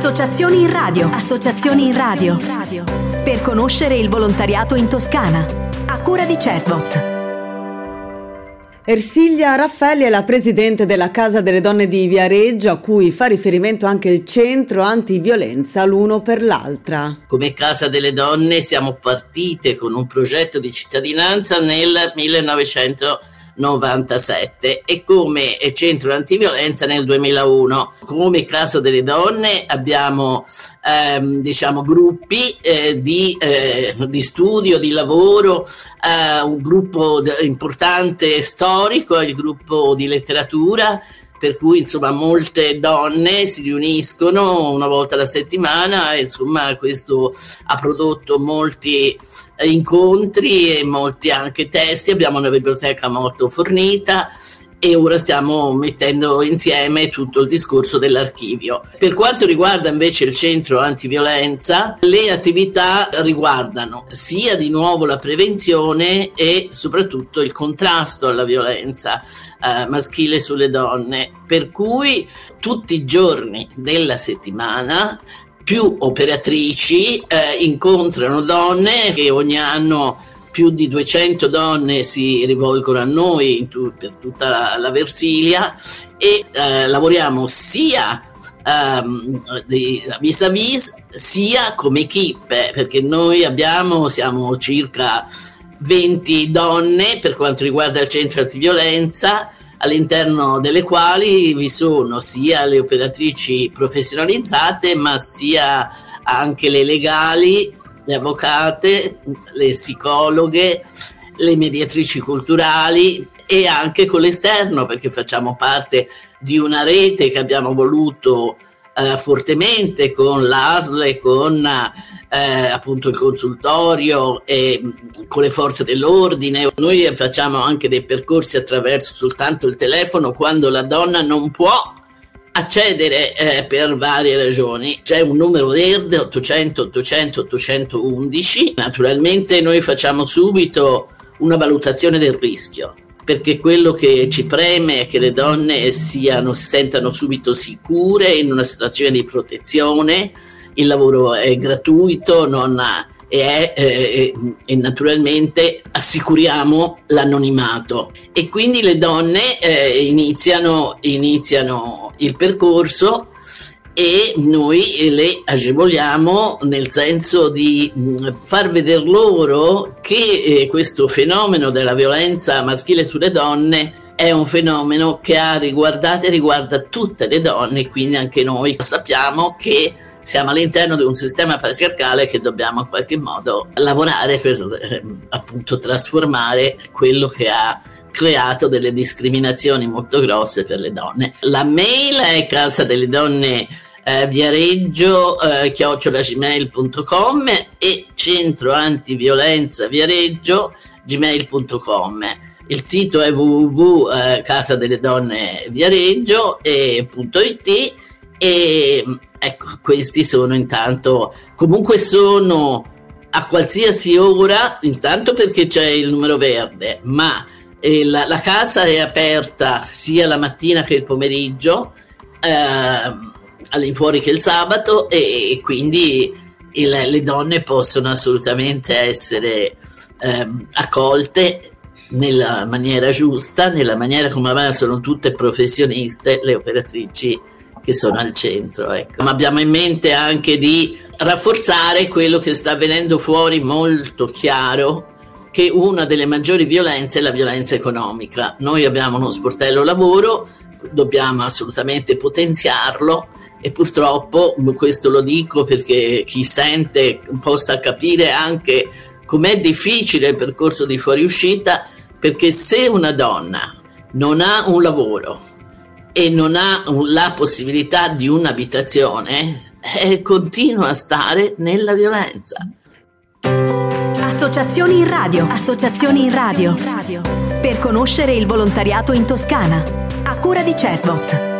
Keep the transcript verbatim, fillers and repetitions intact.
Associazioni in radio. Associazioni in radio. Per conoscere il volontariato in Toscana. A cura di Cesbot. Ersilia Raffaelli è la presidente della Casa delle Donne di Viareggio, a cui fa riferimento anche il centro antiviolenza l'uno per l'altra. Come Casa delle Donne siamo partite con un progetto di cittadinanza nel millenovecentonovantasette e come centro antiviolenza nel duemilauno. Come Casa delle Donne abbiamo ehm, diciamo gruppi eh, di, eh, di studio, di lavoro, eh, un gruppo d- importante storico, il gruppo di letteratura, per cui insomma molte donne si riuniscono una volta alla settimana e insomma questo ha prodotto molti incontri e molti anche testi. Abbiamo una biblioteca molto fornita e ora stiamo mettendo insieme tutto il discorso dell'archivio. Per quanto riguarda invece il centro antiviolenza, le attività riguardano sia di nuovo la prevenzione e soprattutto il contrasto alla violenza eh, maschile sulle donne, per cui tutti i giorni della settimana più operatrici eh, incontrano donne che ogni anno più di duecento donne si rivolgono a noi in tu, per tutta la, la Versilia e eh, lavoriamo sia um, di, vis-à-vis sia come equipe, perché noi abbiamo, siamo circa venti donne per quanto riguarda il centro antiviolenza, all'interno delle quali vi sono sia le operatrici professionalizzate ma sia anche le legali, le avvocate, le psicologhe, le mediatrici culturali e anche con l'esterno, perché facciamo parte di una rete che abbiamo voluto eh, fortemente con l'A S L e con eh, appunto il consultorio e con le forze dell'ordine. Noi facciamo anche dei percorsi attraverso soltanto il telefono quando la donna non può accedere eh, per varie ragioni. C'è un numero verde ottocento ottocento ottocentoundici. Naturalmente noi facciamo subito una valutazione del rischio, perché quello che ci preme è che le donne siano, si sentano subito sicure in una situazione di protezione. Il lavoro è gratuito, non ha, e, è, eh, e naturalmente assicuriamo l'anonimato e quindi le donne eh, iniziano, iniziano il percorso e noi le agevoliamo nel senso di far vedere loro che eh, questo fenomeno della violenza maschile sulle donne è un fenomeno che ha riguardato e riguarda tutte le donne, quindi anche noi sappiamo che siamo all'interno di un sistema patriarcale che dobbiamo in qualche modo lavorare per eh, appunto trasformare quello che ha creato delle discriminazioni molto grosse per le donne. La mail è Casa delle Donne eh, Viareggio eh, chiocciola gmail punto com e Centro Antiviolenza Viareggio gmail punto com. Il sito è w w w punto casa delle donne viareggio punto i t e ecco, questi sono intanto, comunque sono a qualsiasi ora, intanto perché c'è il numero verde, ma eh, la, la casa è aperta sia la mattina che il pomeriggio, eh, all'infuori che il sabato e, e quindi il, le donne possono assolutamente essere eh, accolte nella maniera giusta, nella maniera come va, sono tutte professioniste le operatrici che sono al centro, ecco. Ma abbiamo in mente anche di rafforzare quello che sta venendo fuori molto chiaro, che una delle maggiori violenze è la violenza economica. Noi abbiamo uno sportello lavoro, dobbiamo assolutamente potenziarlo e purtroppo, questo lo dico perché chi sente possa capire anche com'è difficile il percorso di fuoriuscita, perché se una donna non ha un lavoro e non ha la possibilità di un'abitazione, eh, continua a stare nella violenza. Associazioni in radio. Associazioni in radio. Per conoscere il volontariato in Toscana. A cura di Cesbot.